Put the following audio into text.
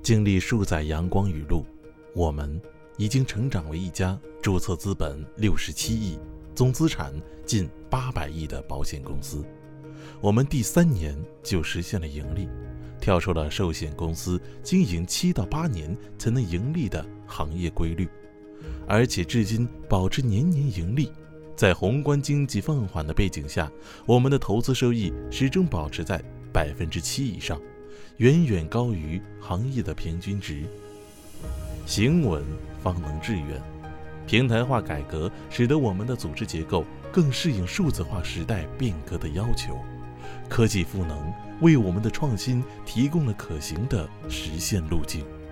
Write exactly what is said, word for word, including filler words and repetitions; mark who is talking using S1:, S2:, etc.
S1: 经历数载阳光雨露，我们已经成长为一家注册资本六十七亿、总资产近八百亿的保险公司。我们第三年就实现了盈利，跳出了寿险公司经营七到八年才能盈利的行业规律，而且至今保持年年盈利。在宏观经济放缓的背景下，我们的投资收益始终保持在百分之七以上，远远高于行业的平均值。行稳方能致远，平台化改革使得我们的组织结构更适应数字化时代变革的要求，科技赋能为我们的创新提供了可行的实现路径。